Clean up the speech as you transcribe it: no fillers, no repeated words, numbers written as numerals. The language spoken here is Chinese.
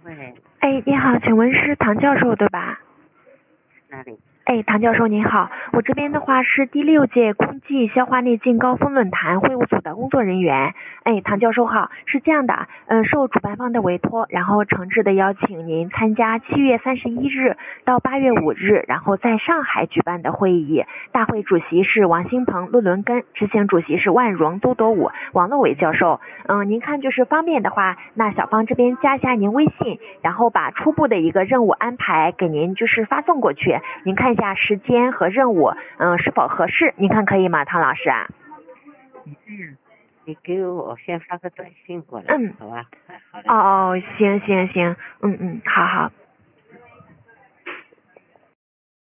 喂， 哎，你好，请问是唐教授对吧？ 哪里？ 哎，唐教授您好，我这边的话是第6届空气消化内镜高峰论坛会务组的工作人员。哎，唐教授好，是这样的，受主办方的委托，然后诚挚的邀请您参加7月31日到8月5日，然后在上海举办的会议。大会主席是王兴鹏、陆伦根，执行主席是万荣、都铎武、王乐伟教授。您看就是方便的话，那小芳这边加一下您微信，然后把初步的一个任务安排给您就是发送过去，您看一下时间和任务，是否合适？您看可以吗，唐老师啊？ 你这样，你给我先发个短信过来， 嗯， 好吧？好嘞。 哦，行，好好。